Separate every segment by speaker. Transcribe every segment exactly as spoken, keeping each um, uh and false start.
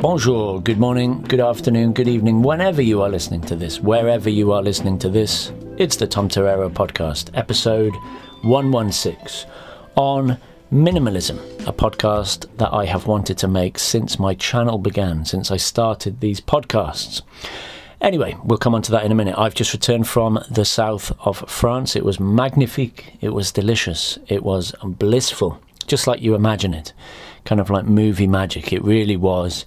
Speaker 1: Bonjour, good morning, good afternoon, good evening, whenever you are listening to this, wherever you are listening to this, it's the Tom Torero podcast, episode one sixteen, on minimalism, a podcast that I have wanted to make since my channel began, since I started these podcasts. Anyway, we'll come on to that in a minute. I've just returned from the south of France. It was magnifique, it was delicious, it was blissful, just like you imagine it, kind of like movie magic. It really was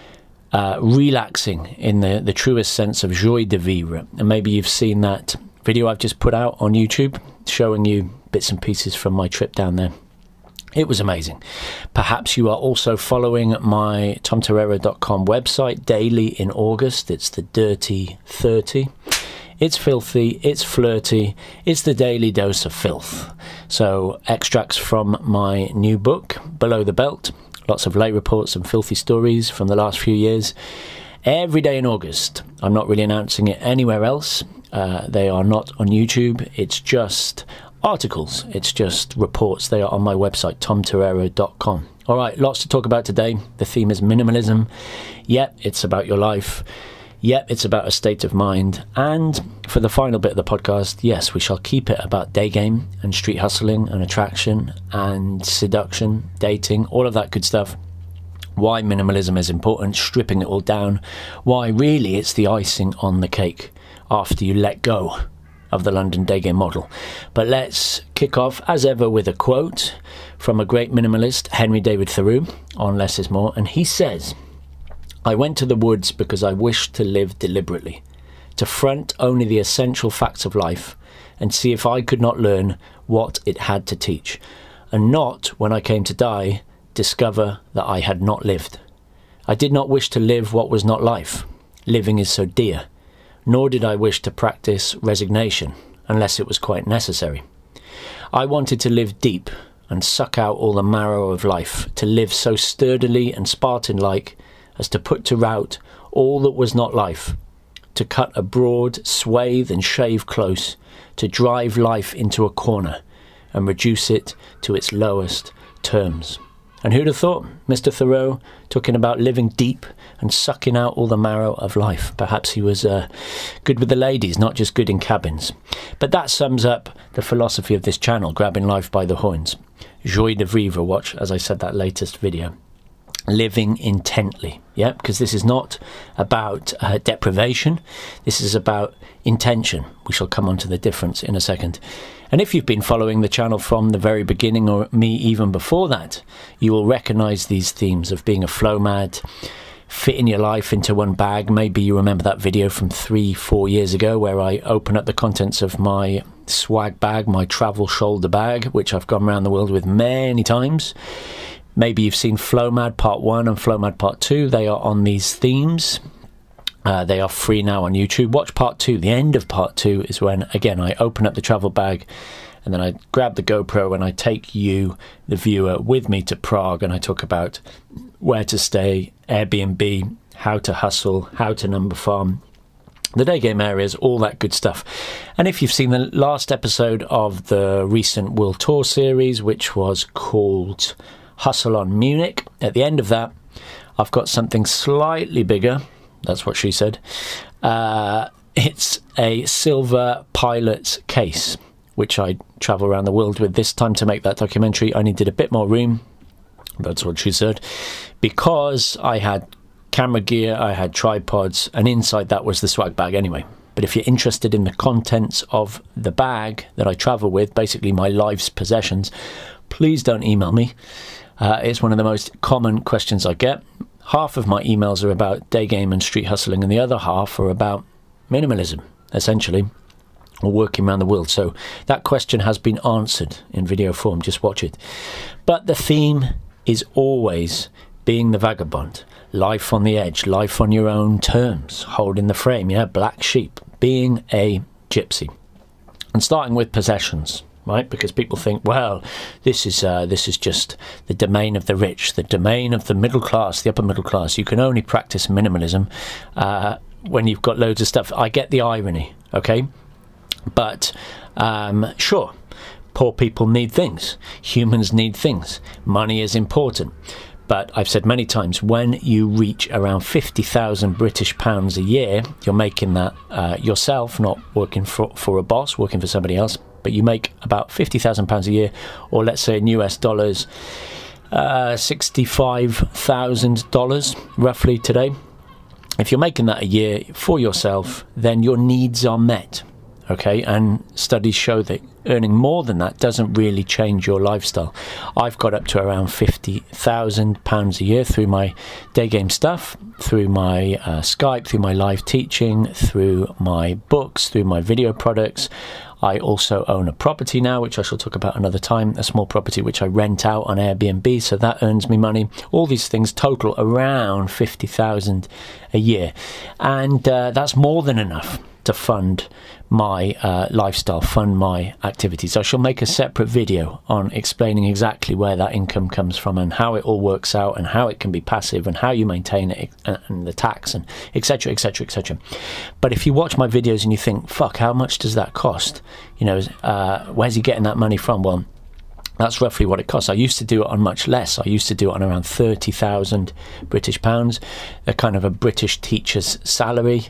Speaker 1: uh, relaxing in the, the truest sense of joie de vivre. And maybe you've seen that video I've just put out on YouTube, showing you bits and pieces from my trip down there. It was amazing. Perhaps you are also following my tom torero dot com website daily in August. It's the Dirty thirty. It's filthy, it's flirty, it's the daily dose of filth. So extracts from my new book, Below the Belt, lots of late reports and filthy stories from the last few years. Every day in August. I'm not really announcing it anywhere else. Uh, they are not on YouTube. It's just articles. It's just reports. They are on my website, tom torero dot com. All right, lots to talk about today. The theme is minimalism. Yep, it's about your life. Yep, it's about a state of mind. And for the final bit of the podcast, yes, we shall keep it about day game and street hustling and attraction and seduction, dating, all of that good stuff. Why minimalism is important, stripping it all down. Why really it's the icing on the cake after you let go of the London day game model. But let's kick off, as ever, with a quote from a great minimalist, Henry David Thoreau, on Less is More. And he says, "I went to the woods because I wished to live deliberately, to front only the essential facts of life and see if I could not learn what it had to teach, and not, when I came to die, discover that I had not lived. I did not wish to live what was not life. Living is so dear. Nor did I wish to practice resignation, unless it was quite necessary. I wanted to live deep and suck out all the marrow of life, to live so sturdily and Spartan-like as to put to rout all that was not life, to cut a broad swathe and shave close, to drive life into a corner and reduce it to its lowest terms." And who'd have thought Mister Thoreau talking about living deep and sucking out all the marrow of life? Perhaps he was uh, good with the ladies, not just good in cabins. But that sums up the philosophy of this channel, grabbing life by the horns. Joie de vivre, watch, as I said, that latest video. Living intently, yeah, because this is not about uh, deprivation. This is about intention. We shall come on to the difference in a second. And if you've been following the channel from the very beginning, or me even before that, you will recognize these themes of being a flow mad, fitting your life into one bag. Maybe you remember that video from three, four years ago where I open up the contents of my swag bag, my travel shoulder bag, which I've gone around the world with many times. Maybe you've seen Flow Mad Part one and Flow Mad Part two. They are on these themes. Uh, they are free now on YouTube. Watch Part two. The end of Part two is when, again, I open up the travel bag and then I grab the GoPro and I take you, the viewer, with me to Prague, and I talk about where to stay, Airbnb, how to hustle, how to number farm, the day game areas, all that good stuff. And if you've seen the last episode of the recent World Tour series, which was called Hustle on Munich, at the end of that, I've got something slightly bigger. That's what she said. Uh, it's a silver pilot's case, which I travel around the world with. This time to make that documentary, I needed a bit more room. That's what she said. Because I had camera gear, I had tripods, and inside that was the swag bag anyway. But if you're interested in the contents of the bag that I travel with, basically my life's possessions, please don't email me. Uh, it's one of the most common questions I get. Half of my emails are about day game and street hustling, and the other half are about minimalism, essentially, or working around the world. So that question has been answered in video form. Just watch it. But the theme is always being the vagabond, life on the edge, life on your own terms, holding the frame, yeah, black sheep, being a gypsy. And starting with possessions. Right, because people think, well, this is uh, this is just the domain of the rich, the domain of the middle class, the upper middle class. You can only practice minimalism uh, when you've got loads of stuff. I get the irony, okay? But um, sure, poor people need things. Humans need things. Money is important. But I've said many times, when you reach around fifty thousand British pounds a year, you're making that uh, yourself, not working for, for a boss, working for somebody else, but you make about fifty thousand pounds a year, or let's say in U S dollars, uh, sixty-five thousand dollars roughly today. If you're making that a year for yourself, then your needs are met. Okay, and studies show that earning more than that doesn't really change your lifestyle. I've got up to around fifty thousand pounds a year through my day game stuff, through my uh, Skype, through my live teaching, through my books, through my video products. I also own a property now, which I shall talk about another time, a small property which I rent out on Airbnb, so that earns me money. All these things total around fifty thousand a year, and uh, that's more than enough to fund my uh, lifestyle, fund my activities. I shall make a separate video on explaining exactly where that income comes from and how it all works out and how it can be passive and how you maintain it and, and the tax and etc, etc, et cetera. But if you watch my videos and you think, fuck, how much does that cost? You know, uh, where's he getting that money from? Well, that's roughly what it costs. I used to do it on much less. I used to do it on around thirty thousand British pounds, a kind of a British teacher's salary.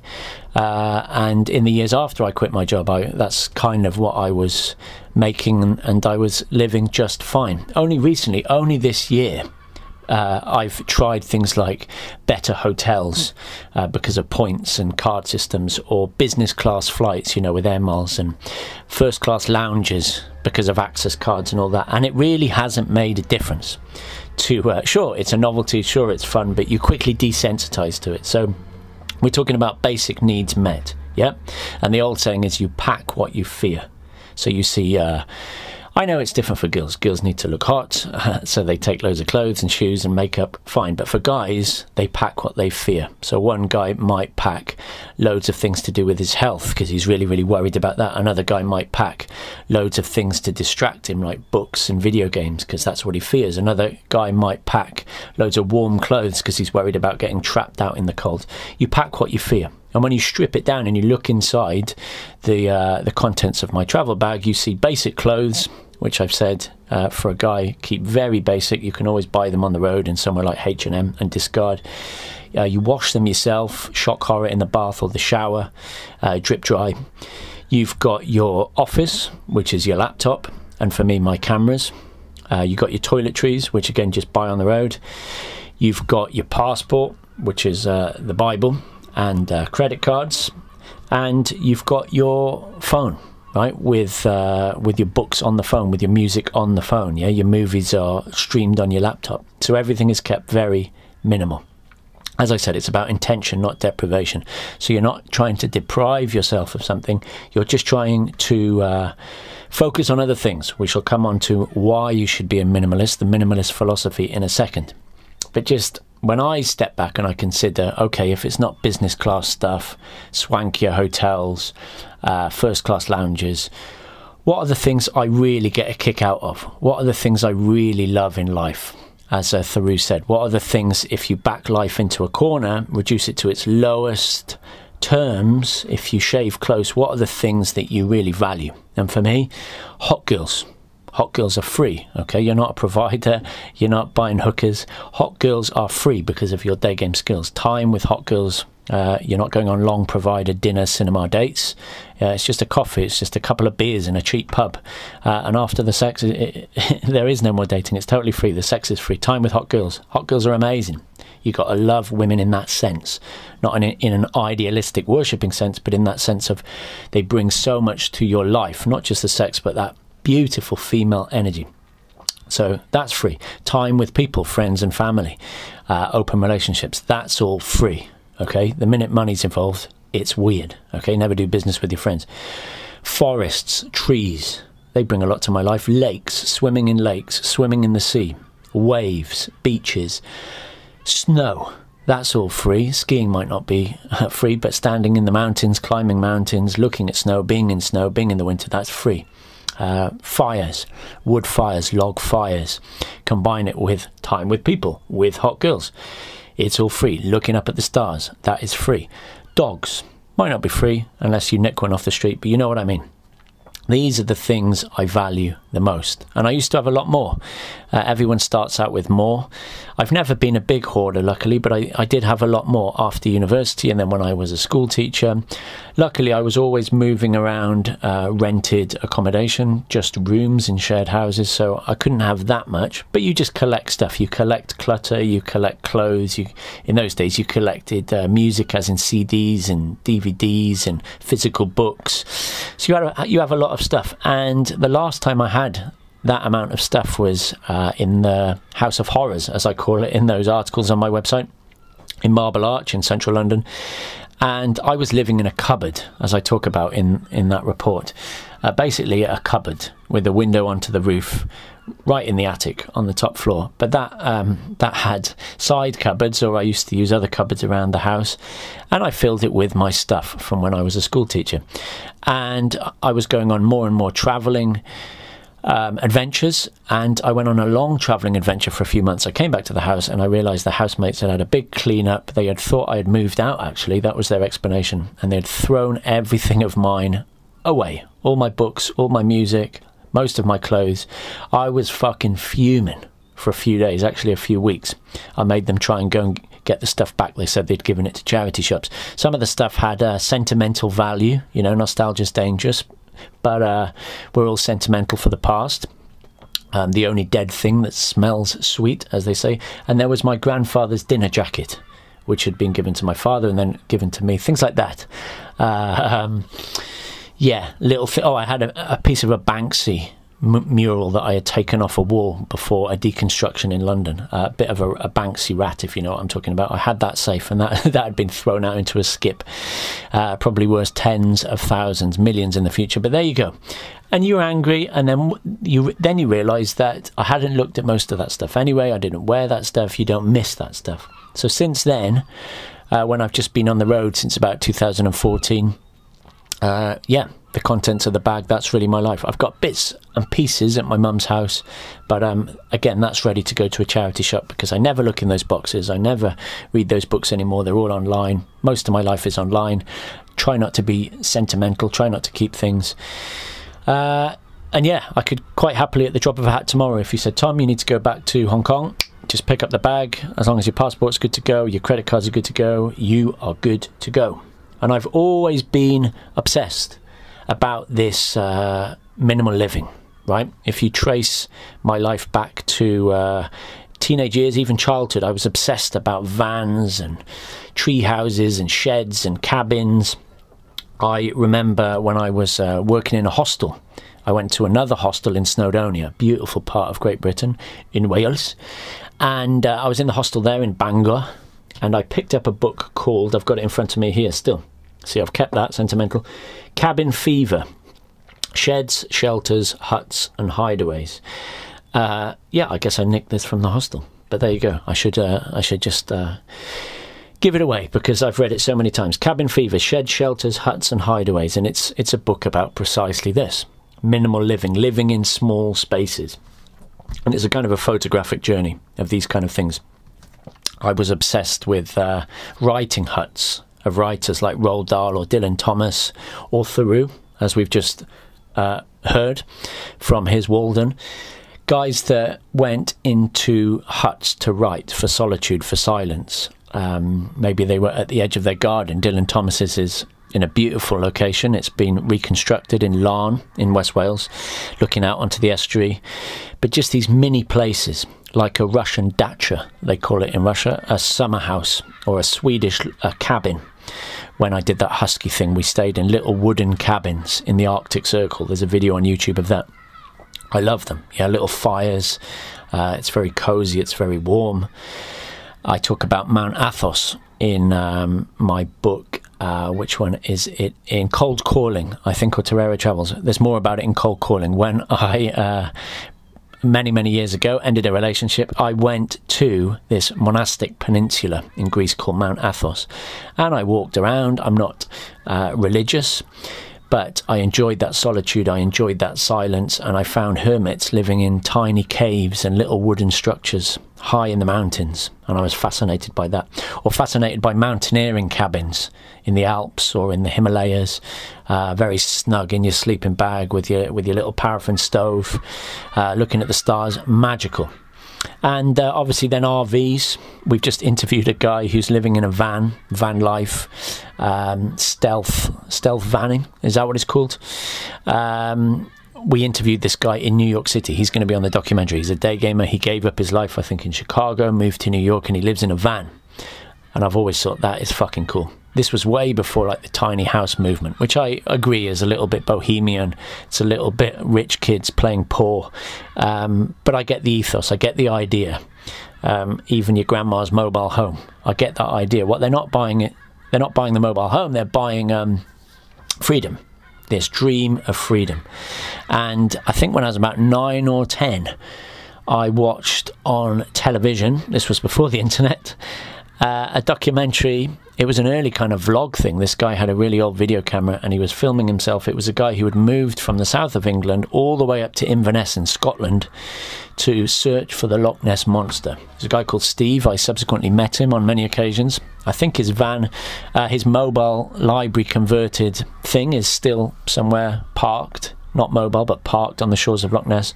Speaker 1: Uh, and in the years after I quit my job, I, that's kind of what I was making, and, and I was living just fine. Only recently, only this year, Uh, I've tried things like better hotels uh, because of points and card systems, or business class flights, you know, with air miles, and first class lounges because of access cards and all that. And it really hasn't made a difference to, uh, sure, it's a novelty, sure, it's fun, but you quickly desensitize to it. So we're talking about basic needs met, yeah? And the old saying is you pack what you fear. So you see... Uh, I know it's different for girls. Girls need to look hot, uh, so they take loads of clothes and shoes and makeup, fine. But for guys, they pack what they fear. So one guy might pack loads of things to do with his health because he's really, really worried about that. Another guy might pack loads of things to distract him, like books and video games, because that's what he fears. Another guy might pack loads of warm clothes because he's worried about getting trapped out in the cold. You pack what you fear. And when you strip it down and you look inside the uh, the contents of my travel bag, you see basic clothes, which I've said, uh, for a guy, keep very basic. You can always buy them on the road in somewhere like H and M and discard. Uh, you wash them yourself, shock horror in the bath or the shower, uh, drip dry. You've got your office, which is your laptop, and for me, my cameras. Uh, you've got your toiletries, which again, just buy on the road. You've got your passport, which is uh, the Bible, and uh, credit cards, and you've got your phone, right, with uh, with your books on the phone, with your music on the phone, yeah, your movies are streamed on your laptop, so everything is kept very minimal. As I said, it's about intention, not deprivation. So you're not trying to deprive yourself of something, you're just trying to uh, focus on other things. We shall come on to why you should be a minimalist, the minimalist philosophy, in a second. But just when I step back and I consider, okay, if it's not business class stuff, swankier hotels, uh, first class lounges, what are the things I really get a kick out of? What are the things I really love in life? As uh, Thoreau said, what are the things, if you back life into a corner, reduce it to its lowest terms, if you shave close, what are the things that you really value? And for me, hot girls. Hot girls are free, okay? You're not a provider, you're not buying hookers. Hot girls are free because of your day game skills. Time with hot girls, uh, you're not going on long provider dinner cinema dates. Uh, it's just a coffee, it's just a couple of beers in a cheap pub. Uh, and after the sex, it, it, there is no more dating, it's totally free. The sex is free. Time with hot girls. Hot girls are amazing. You've got to love women in that sense. Not in, in an idealistic worshipping sense, but in that sense of they bring so much to your life. Not just the sex, but that beautiful female energy. So that's free. Time with people, friends and family, uh, open relationships, that's all free, okay? The minute money's involved, it's weird, okay? Never do business with your friends. Forests, trees, they bring a lot to my life. Lakes, swimming in lakes, swimming in the sea, waves, beaches, snow, that's all free. Skiing might not be uh, free, but standing in the mountains, climbing mountains, looking at snow, being in snow, being in the winter, that's free. Uh, fires, wood fires, log fires, combine it with time with people, with hot girls, it's all free. Looking up at the stars, that is free. Dogs, might not be free unless you nick one off the street, but you know what I mean. These are the things I value the most. And I used to have a lot more. Uh, everyone starts out with more. I've never been a big hoarder, luckily, but I, I did have a lot more after university and then when I was a school teacher. Luckily, I was always moving around uh, rented accommodation, just rooms in shared houses, so I couldn't have that much. But you just collect stuff. You collect clutter, you collect clothes. You, in those days, you collected uh, music, as in C Ds and D V Ds and physical books. So you have, you have a lot of stuff. And the last time I had that amount of stuff was uh, in the House of Horrors, as I call it, in those articles on my website, in Marble Arch in central London. And I was living in a cupboard, as I talk about in, in that report. Uh, basically a cupboard with a window onto the roof, right in the attic on the top floor. But that um, that had side cupboards, or I used to use other cupboards around the house, and I filled it with my stuff from when I was a school teacher. And I was going on more and more travelling um, adventures, and I went on a long travelling adventure for a few months. I came back to the house and I realised the housemates had had a big clean up. They had thought I had moved out, actually. That was their explanation. And they had thrown everything of mine away. All my books, all my music, most of my clothes. I was fucking fuming for a few days, actually a few weeks. I made them try and go and get the stuff back. They said they'd given it to charity shops. Some of the stuff had uh, sentimental value, you know, nostalgia's dangerous, but uh, we're all sentimental for the past. Um, the only dead thing that smells sweet, as they say. And there was my grandfather's dinner jacket, which had been given to my father and then given to me, things like that. Uh, um, yeah, little thing. Oh, I had a, a piece of a Banksy m mural that I had taken off a wall before a deconstruction in London. A uh, bit of a, a Banksy rat, if you know what I'm talking about. I had that safe, and that that had been thrown out into a skip. Uh, probably worth tens of thousands, millions in the future. But there you go. And you're angry, and then you then you realise that I hadn't looked at most of that stuff anyway. I didn't wear that stuff. You don't miss that stuff. So since then, uh, when I've just been on the road since about two thousand fourteen, uh, yeah, the contents of the bag, that's really my life. I've got bits and pieces at my mum's house, but um, again, that's ready to go to a charity shop because I never look in those boxes. I never read those books anymore. They're all online. Most of my life is online. Try not to be sentimental. Try not to keep things. Uh, and yeah, I could quite happily, at the drop of a hat tomorrow, if you said, Tom, you need to go back to Hong Kong, just pick up the bag. As long as your passport's good to go, your credit cards are good to go, you are good to go. And I've always been obsessed about this uh, minimal living, right? If you trace my life back to uh, teenage years, even childhood, I was obsessed about vans and tree houses and sheds and cabins. I remember when I was uh, working in a hostel, I went to another hostel in Snowdonia, beautiful part of Great Britain, in Wales. And uh, I was in the hostel there in Bangor, and I picked up a book called, I've got it in front of me here still. See, I've kept that, sentimental. Cabin Fever. Sheds, Shelters, Huts and Hideaways. Uh, yeah, I guess I nicked this from the hostel. But there you go. I should, uh, I should just... Uh, give it away because I've read it so many times. Cabin Fever, Sheds, Shelters, Huts and Hideaways. And it's it's a book about precisely this. Minimal living, living in small spaces. And it's a kind of a photographic journey of these kind of things. I was obsessed with uh, writing huts of writers like Roald Dahl or Dylan Thomas or Thoreau, as we've just uh, heard from his Walden. Guys that went into huts to write for solitude, for silence. Um, maybe they were at the edge of their garden. Dylan Thomas's is in a beautiful location. It's been reconstructed in Larne in West Wales, looking out onto the estuary. But just these mini places, like a Russian dacha, they call it in Russia, a summer house, or a Swedish a cabin. When I did that husky thing, we stayed in little wooden cabins in the Arctic Circle. There's a video on YouTube of that. I love them. Yeah, little fires. Uh, it's very cozy. It's very warm. I talk about Mount Athos in um, my book. Uh, which one is it? In Cold Calling, I think, or Torero Travels. There's more about it in Cold Calling. When I, uh, many, many years ago, ended a relationship, I went to this monastic peninsula in Greece called Mount Athos. And I walked around. I'm not uh, religious, But I enjoyed that solitude, I enjoyed that silence, and I found hermits living in tiny caves and little wooden structures high in the mountains, and I was fascinated by that. Or fascinated by mountaineering cabins in the Alps or in the Himalayas, uh, very snug in your sleeping bag with your, with your little paraffin stove, uh, looking at the stars, magical. And uh, obviously then R Vs. We've just interviewed a guy who's living in a van, van life, um, stealth, stealth vanning, is that what it's called? Um, we interviewed this guy in New York City. He's going to be on the documentary. He's a day gamer. He gave up his life, I think, in Chicago, moved to New York, and he lives in a van. And I've always thought that is fucking cool. This was way before like the tiny house movement, which I agree is a little bit bohemian. It's a little bit rich kids playing poor. Um, but I get the ethos. I get the idea. Um, even your grandma's mobile home. I get that idea. What they're not buying it. They're not buying the mobile home. They're buying um, freedom. This dream of freedom. And I think when I was about nine or ten, I watched on television. This was before the internet. Uh, a documentary. It was an early kind of vlog thing. This guy had a really old video camera and he was filming himself. It was a guy who had moved from the south of England all the way up to Inverness in Scotland to search for the Loch Ness Monster. There's a guy called Steve. I subsequently met him on many occasions. I think his van, uh, his mobile library converted thing is still somewhere parked. Not mobile, but parked on the shores of Loch Ness.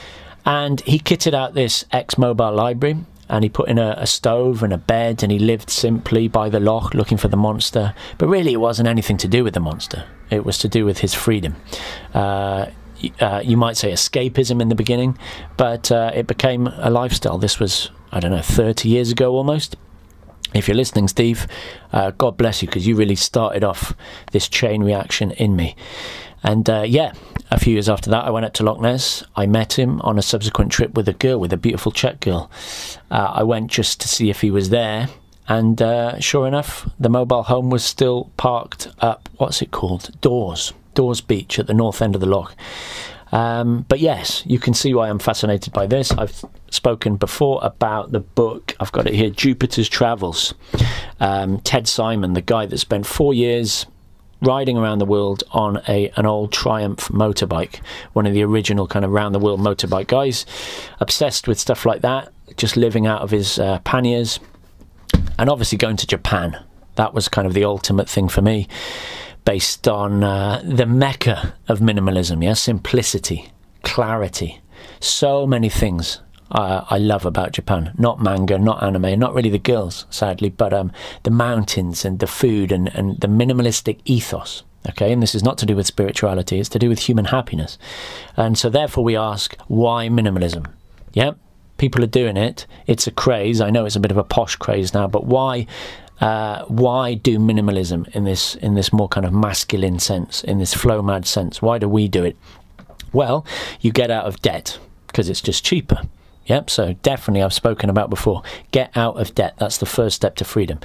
Speaker 1: And he kitted out this ex-mobile library. And he put in a, a stove and a bed, and he lived simply by the loch looking for the monster. But really it wasn't anything to do with the monster. It was to do with his freedom. Uh, uh, you might say escapism in the beginning, but uh, it became a lifestyle. This was, I don't know, thirty years ago almost. If you're listening, Steve, uh, God bless you, because you really started off this chain reaction in me. And uh, yeah, a few years after that, I went up to Loch Ness. I met him on a subsequent trip with a girl, with a beautiful Czech girl. Uh, I went just to see if he was there. And uh, sure enough, the mobile home was still parked up, what's it called? Dawes. Dawes Beach at the north end of the loch. Um, but yes, you can see why I'm fascinated by this. I've spoken before about the book. I've got it here, Jupiter's Travels. Um, Ted Simon, the guy that spent four years riding around the world on a an old Triumph motorbike, one of the original kind of round the world motorbike guys, obsessed with stuff like that, just living out of his uh, panniers, and obviously going to Japan. That was kind of the ultimate thing for me, based on uh, the mecca of minimalism, yeah, simplicity, clarity, so many things Uh, I love about Japan. Not manga, not anime, not really the girls, sadly, but um, the mountains and the food and, and the minimalistic ethos. Okay, and this is not to do with spirituality, it's to do with human happiness. And so therefore we ask, why minimalism? Yeah, people are doing it. It's a craze. I know it's a bit of a posh craze now, but why uh, why do minimalism in this in this more kind of masculine sense, in this flow mad sense? Why do we do it? Well, you get out of debt because it's just cheaper. Yep, so definitely I've spoken about before. Get out of debt. That's the first step to freedom.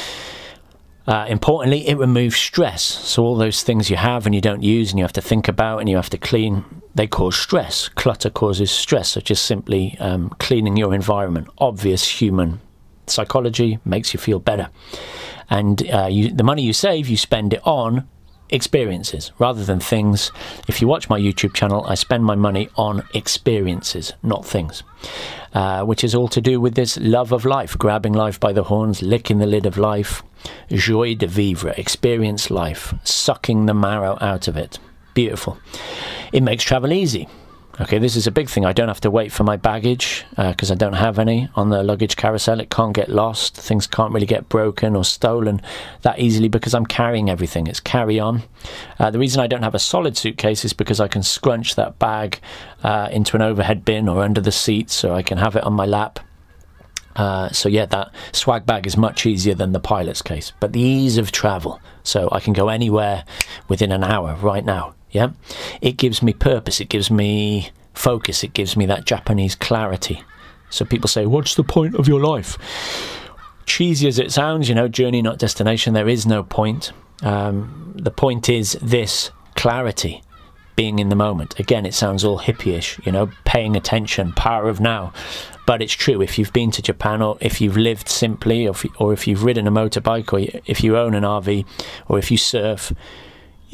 Speaker 1: Uh, importantly, it removes stress. So all those things you have and you don't use and you have to think about and you have to clean, they cause stress. Clutter causes stress. So just simply um, cleaning your environment. Obvious human psychology, makes you feel better. And uh, you, the money you save, you spend it on experiences rather than things. If you watch my YouTube channel, I spend my money on experiences, not things, uh, which is all to do with this love of life, grabbing life by the horns, licking the lid of life, joie de vivre, experience life, sucking the marrow out of it. Beautiful. It makes travel easy. Okay, this is a big thing. I don't have to wait for my baggage because uh, I don't have any on the luggage carousel. It can't get lost. Things can't really get broken or stolen that easily because I'm carrying everything. It's carry on. Uh, the reason I don't have a solid suitcase is because I can scrunch that bag uh, into an overhead bin or under the seat so I can have it on my lap. Uh, so yeah, that swag bag is much easier than the pilot's case. But the ease of travel, so I can go anywhere within an hour right now. Yeah, it gives me purpose, it gives me focus, it gives me that Japanese clarity. So people say, what's the point of your life? Cheesy as it sounds, you know, journey not destination, there is no point. Um, the point is this clarity, being in the moment. Again, it sounds all hippie-ish, you know, paying attention, power of now. But it's true, if you've been to Japan or if you've lived simply or if, or if you've ridden a motorbike or if you own an R V or if you surf,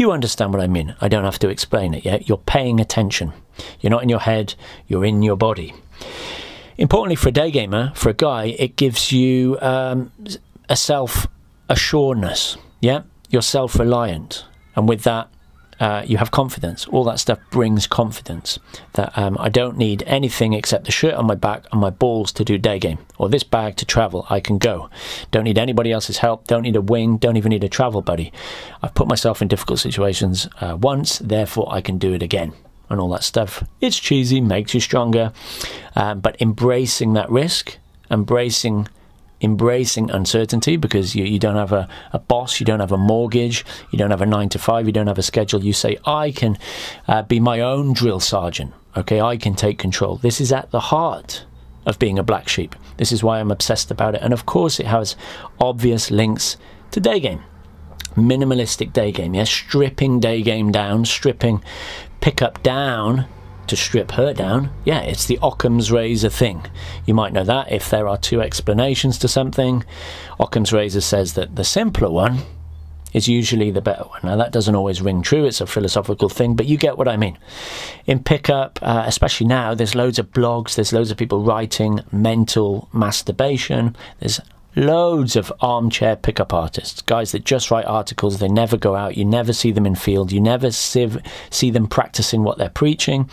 Speaker 1: You understand what I mean. I don't have to explain it yet. You're paying attention. You're not in your head, you're in your body. Importantly for a day gamer, for a guy, it gives you um, a self-assuredness. Yeah, you're self-reliant. And with that, Uh, you have confidence. All that stuff brings confidence. That um, I don't need anything except the shirt on my back and my balls to do day game, or this bag to travel. I can go. Don't need anybody else's help. Don't need a wing. Don't even need a travel buddy. I've put myself in difficult situations uh, once, therefore I can do it again. And all that stuff. It's cheesy, makes you stronger, um, but embracing that risk, embracing embracing uncertainty, because you, you don't have a, a boss, you don't have a mortgage, you don't have a nine to five, you don't have a schedule. You say, I can uh, be my own drill sergeant. Okay, I can take control. This is at the heart of being a black sheep. This is why I'm obsessed about it. And of course it has obvious links to day game. Minimalistic day game, yes, stripping day game down, stripping pickup down to strip her down. Yeah, it's the Occam's razor thing. You might know that if there are two explanations to something. Occam's razor says that the simpler one is usually the better one. Now that doesn't always ring true, it's a philosophical thing, but you get what I mean. In pickup, uh, especially now, there's loads of blogs, there's loads of people writing mental masturbation, there's loads of armchair pickup artists, guys that just write articles. They never go out, you never see them in field, you never see, see them practicing what they're preaching.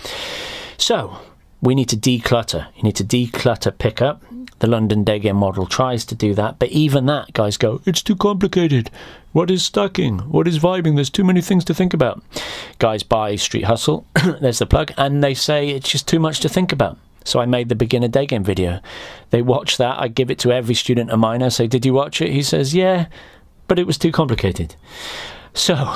Speaker 1: So we need to declutter. You need to declutter pickup. The London day game model tries to do that, but even that, guys go, it's too complicated. What is stacking? What is vibing? There's too many things to think about. Guys buy Street Hustle, there's the plug, and they say it's just too much to think about. So I made the beginner day game video. They watch that. I give it to every student of mine. I say, did you watch it? He says, yeah, but it was too complicated. So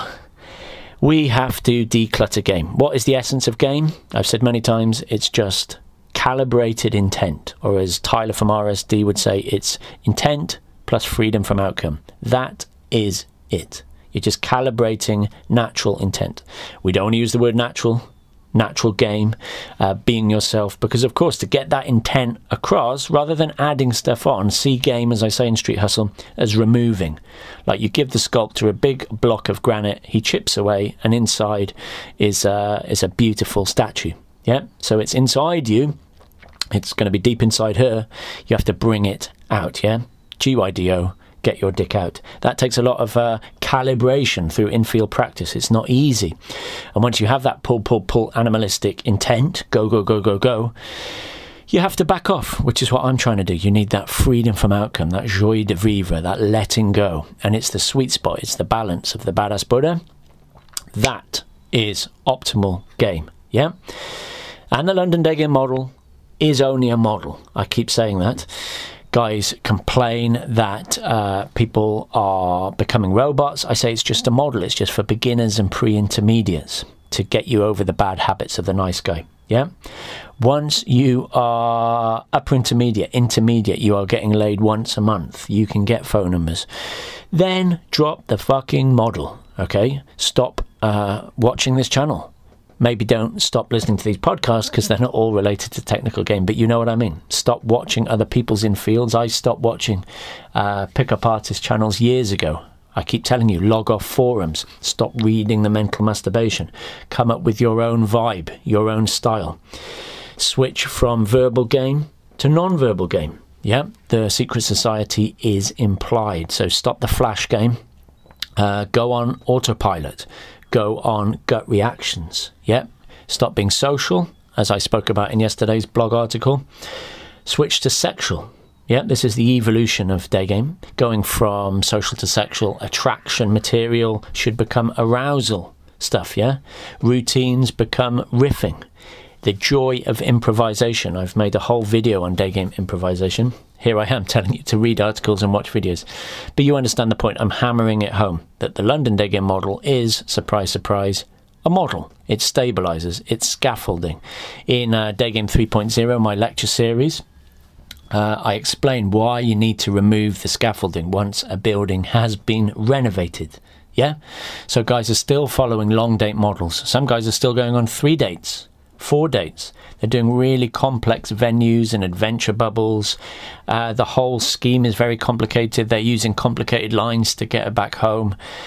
Speaker 1: we have to declutter game. What is the essence of game? I've said many times, it's just calibrated intent. Or as Tyler from R S D would say, it's intent plus freedom from outcome. That is it. You're just calibrating natural intent. We don't use the word natural. Natural game, uh, being yourself, because of course to get that intent across, rather than adding stuff on, see game, as I say in Street Hustle, as removing. Like you give the sculptor a big block of granite, he chips away, and inside is uh, is a beautiful statue. Yeah, so it's inside you, it's going to be deep inside her, you have to bring it out. Yeah, G Y D O, get your dick out. That takes a lot of uh, calibration through infield practice. It's not easy. And once you have that pull, pull, pull animalistic intent, go, go, go, go, go, you have to back off, which is what I'm trying to do. You need that freedom from outcome, that joie de vivre, that letting go. And it's the sweet spot. It's the balance of the Badass Buddha. That is optimal game. Yeah. And the London day game model is only a model. I keep saying that. Guys complain that uh, people are becoming robots. I say it's just a model. It's just for beginners and pre-intermediates to get you over the bad habits of the nice guy. Yeah. Once you are upper intermediate, intermediate, you are getting laid once a month. You can get phone numbers. Then drop the fucking model. Okay. Stop uh, watching this channel. Maybe don't stop listening to these podcasts because they're not all related to technical game, but you know what I mean. Stop watching other people's in fields. I stopped watching uh, pickup artist channels years ago. I keep telling you, log off forums. Stop reading the mental masturbation. Come up with your own vibe, your own style. Switch from verbal game to non-verbal game. Yeah, the secret society is implied. So stop the flash game. Uh, go on autopilot. Go on gut reactions. Yep. Stop being social, as I spoke about in yesterday's blog article. Switch to sexual. Yep. This is the evolution of day game. Going from social to sexual. Attraction material should become arousal stuff. Yeah. Routines become riffing. The joy of improvisation. I've made a whole video on day game improvisation. Here I am telling you to read articles and watch videos. But you understand the point. I'm hammering it home that the London day game model is, surprise, surprise, a model. It stabilizes. It's scaffolding. In uh, Day Game three point oh, my lecture series, uh, I explain why you need to remove the scaffolding once a building has been renovated. Yeah? So guys are still following long date models. Some guys are still going on three dates. Four dates. They're doing really complex venues and adventure bubbles. Uh, the whole scheme is very complicated. They're using complicated lines to get her back home.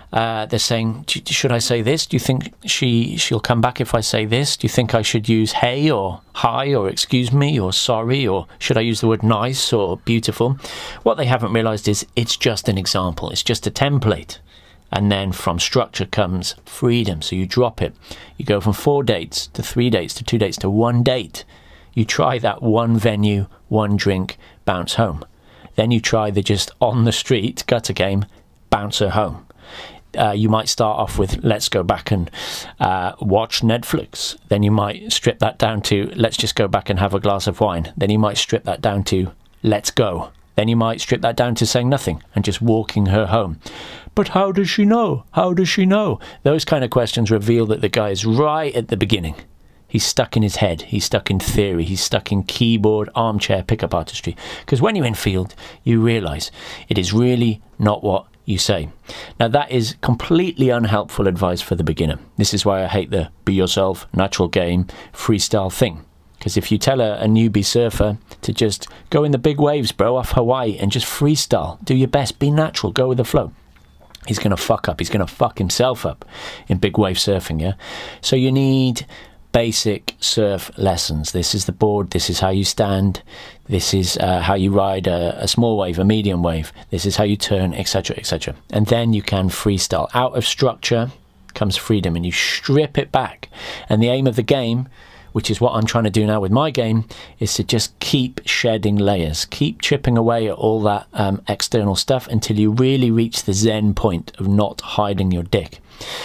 Speaker 1: Uh, they're saying, should I say this? Do you think she, she'll come back if I say this? Do you think I should use hey or hi or excuse me or sorry, or should I use the word nice or beautiful? What they haven't realised is it's just an example. It's just a template. And then from structure comes freedom. So you drop it. You go from four dates to three dates to two dates to one date. You try that one venue, one drink, bounce home. Then you try the just on the street gutter game, bounce her home. Uh, you might start off with let's go back and uh, watch Netflix. Then you might strip that down to let's just go back and have a glass of wine. Then you might strip that down to let's go. Then you might strip that down to saying nothing and just walking her home. But how does she know? How does she know? Those kind of questions reveal that the guy is right at the beginning. He's stuck in his head. He's stuck in theory. He's stuck in keyboard, armchair, pickup artistry. Because when you're in field, you realise it is really not what you say. Now, that is completely unhelpful advice for the beginner. This is why I hate the be yourself, natural game, freestyle thing. Because if you tell a, a newbie surfer to just go in the big waves, bro, off Hawaii and just freestyle, do your best, be natural, go with the flow, he's going to fuck up. He's going to fuck himself up in big wave surfing, yeah? So you need basic surf lessons. This is the board. This is how you stand. This is uh, how you ride a, a small wave, a medium wave. This is how you turn, et cetera, et cetera. And then you can freestyle. Out of structure comes freedom, and you strip it back. And the aim of the game, which is what I'm trying to do now with my game, is to just keep shedding layers, keep chipping away at all that um, external stuff until you really reach the zen point of not hiding your dick.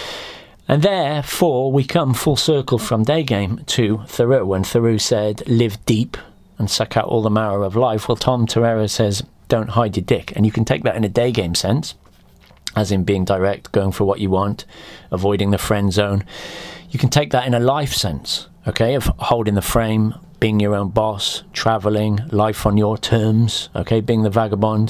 Speaker 1: And therefore, we come full circle from day game to Thoreau. When Thoreau said, live deep and suck out all the marrow of life, well, Tom Torero says, don't hide your dick. And you can take that in a day game sense, as in being direct, going for what you want, avoiding the friend zone. You can take that in a life sense, okay, of holding the frame, being your own boss, traveling, life on your terms, okay, being the vagabond.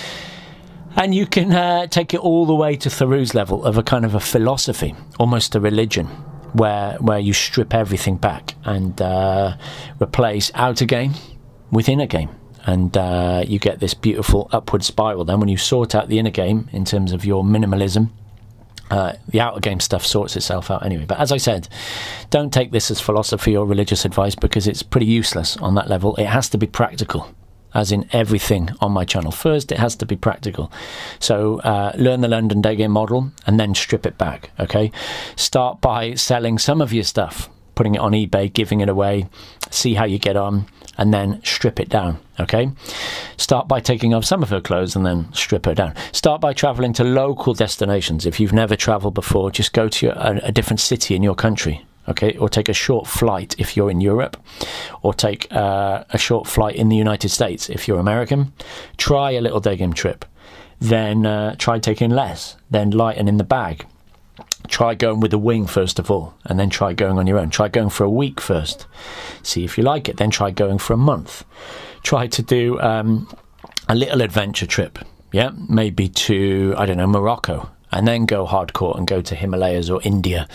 Speaker 1: And you can uh, take it all the way to Thoreau's level of a kind of a philosophy, almost a religion, where where you strip everything back and uh, replace outer game with inner game. And uh, you get this beautiful upward spiral. Then when you sort out the inner game in terms of your minimalism, uh, the outer game stuff sorts itself out anyway. But as I said, don't take this as philosophy or religious advice, because it's pretty useless on that level. It has to be practical, as in everything on my channel. First, it has to be practical. So uh, learn the London day game model and then strip it back, okay? Start by selling some of your stuff, putting it on eBay, giving it away, see how you get on, and then strip it down, okay? Start by taking off some of her clothes and then strip her down. Start by traveling to local destinations. If you've never traveled before, just go to a, a different city in your country, okay? Or take a short flight if you're in Europe, or take uh, a short flight in the United States if you're American. Try a little day game trip. Then uh, try taking less, then lighten in the bag. Try going with a wing first of all, and then try going on your own. Try going for a week first. See if you like it. Then try going for a month. Try to do um, a little adventure trip. Yeah, maybe to, I don't know, Morocco. And then go hardcore and go to Himalayas or India.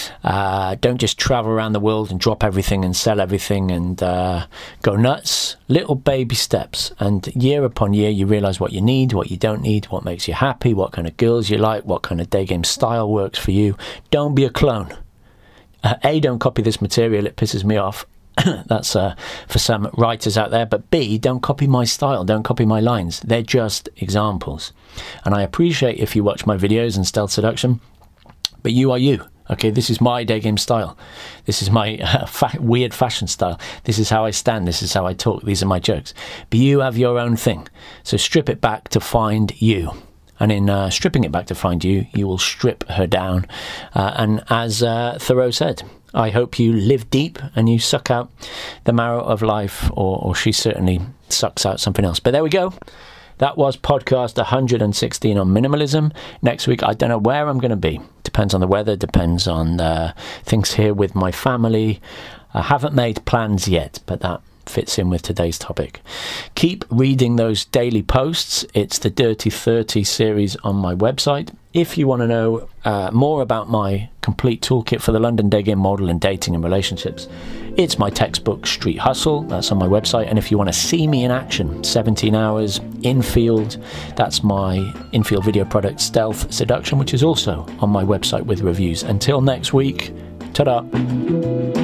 Speaker 1: Uh, don't just travel around the world and drop everything and sell everything and uh, go nuts. Little baby steps. And year upon year, you realise what you need, what you don't need, what makes you happy, what kind of girls you like, what kind of day game style works for you. Don't be a clone. Uh, A, don't copy this material. It pisses me off. That's uh, for some writers out there. But B, don't copy my style, don't copy my lines. They're just examples. And I appreciate if you watch my videos and Stealth Seduction, but you are you. Okay, this is my day game style. This is my uh, fa weird fashion style. This is how I stand. This is how I talk. These are my jokes. But you have your own thing. So strip it back to find you. And in uh, stripping it back to find you, you will strip her down. Uh, and as uh, Thoreau said, I hope you live deep and you suck out the marrow of life, or, or she certainly sucks out something else. But there we go. That was podcast one hundred sixteen on minimalism. Next week, I don't know where I'm going to be. Depends on the weather, depends on uh, things here with my family. I haven't made plans yet, but that fits in with today's topic. Keep reading those daily posts. It's the Dirty thirty series on my website. If you want to know uh, more about my complete toolkit for the London dig-in model in dating and relationships. It's my textbook, Street Hustle. That's on my website. And if you want to see me in action, seventeen hours, in-field, that's my in-field video product, Stealth Seduction, which is also on my website with reviews. Until next week, ta-da.